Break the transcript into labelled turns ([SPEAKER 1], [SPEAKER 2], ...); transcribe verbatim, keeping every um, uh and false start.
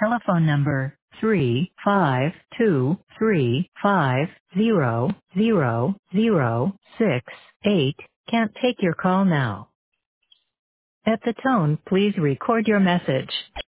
[SPEAKER 1] telephone number three five two three five zero zero zero six eight can't take your call now. At the tone, please record your message.